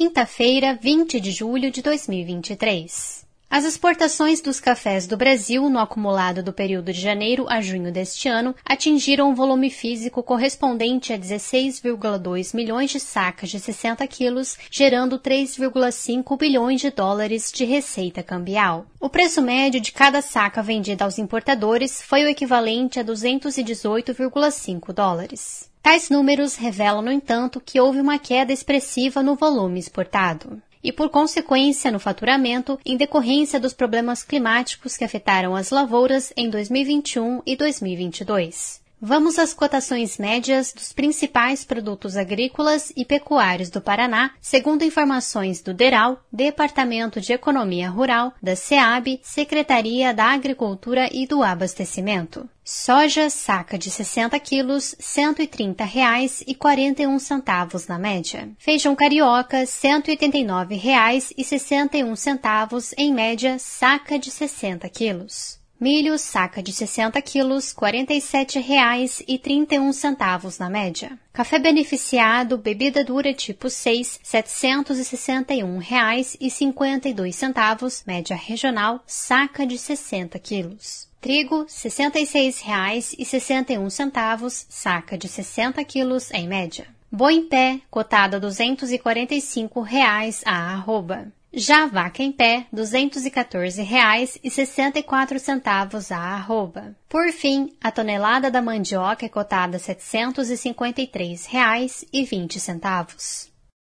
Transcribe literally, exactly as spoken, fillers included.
quinta-feira, vinte de julho de dois mil e vinte e três. As exportações dos cafés do Brasil no acumulado do período de janeiro a junho deste ano atingiram um volume físico correspondente a dezesseis vírgula dois milhões de sacas de sessenta quilos, gerando três vírgula cinco bilhões de dólares de receita cambial. O preço médio de cada saca vendida aos importadores foi o equivalente a duzentos e dezoito vírgula cinco dólares. Tais números revelam, no entanto, que houve uma queda expressiva no volume exportado e, por consequência, no faturamento, em decorrência dos problemas climáticos que afetaram as lavouras em dois mil e vinte e um e dois mil e vinte e dois. Vamos às cotações médias dos principais produtos agrícolas e pecuários do Paraná, segundo informações do DERAL, Departamento de Economia Rural, da SEAB, Secretaria da Agricultura e do Abastecimento. Soja, saca de sessenta quilos, cento e trinta reais e quarenta e um centavos na média. Feijão carioca, cento e oitenta e nove reais e sessenta e um centavos em média, saca de sessenta quilos. Milho, saca de sessenta quilos, quarenta e sete reais e trinta e um centavos na média. Café beneficiado, bebida dura tipo seis, setecentos e sessenta e um reais e cinquenta e dois centavos, média regional, saca de sessenta quilos. Trigo, sessenta e seis reais e sessenta e um centavos, saca de sessenta quilos em média. Boi em pé, cotada a duzentos e quarenta e cinco reais a arroba. Já vaca em pé, duzentos e quatorze reais e sessenta e quatro centavos a arroba. Por fim, a tonelada da mandioca é cotada a setecentos e cinquenta e três reais e vinte centavos.